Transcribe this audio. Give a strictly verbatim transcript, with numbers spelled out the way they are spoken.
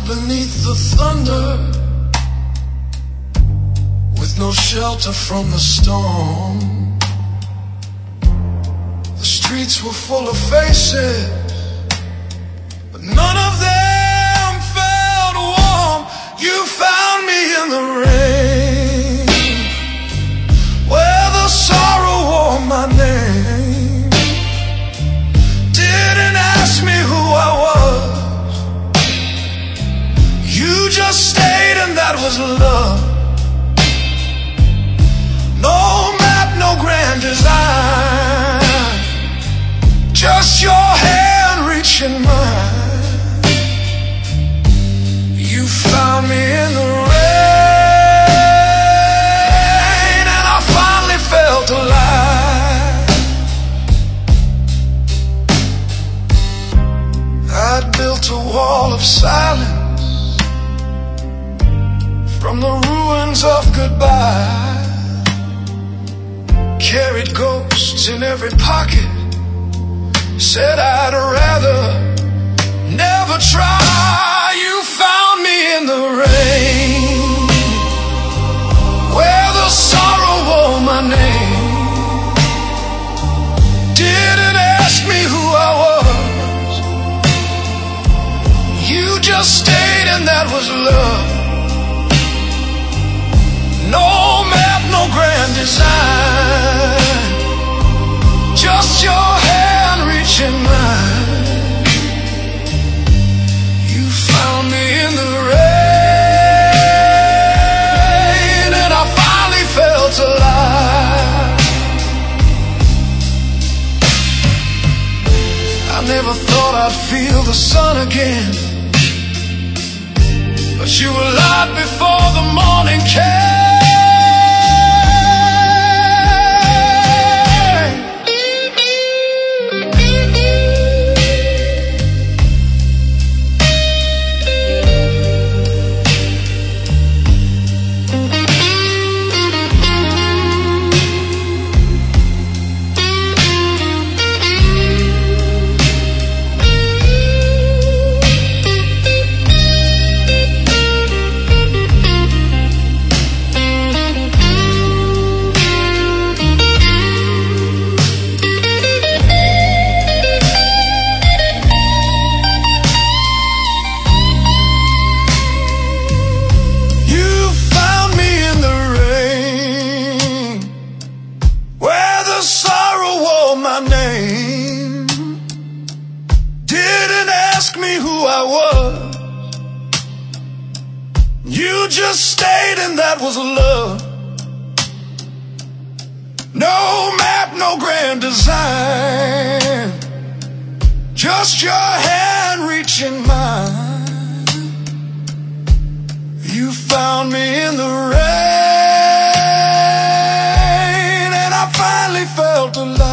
beneath the thunder, with no shelter from the storm. The streets were full of faces, but none of them felt warm. You found me in the rain, where the sorrow wore my name. Didn't ask me who I was, you just stayed and that was love. No map, no grand design, just your hand reaching mine. You found me in the rain, and I finally felt alive. I'd built a wall of silence from the ruins of goodbye. Carried ghosts in every pocket, said I'd rather never try. You found me in the rain, where the sorrow wore my name. Didn't ask me who I was, you just stayed and that was love. No map, no grand design, just your hand reaching mine. You found me in the rain, and I finally felt alive. I never thought I'd feel the sun again, but you were light before the morning came. You just stayed and that was love. No map, no grand design, just your hand reaching mine. You found me in the rain, and I finally felt alive.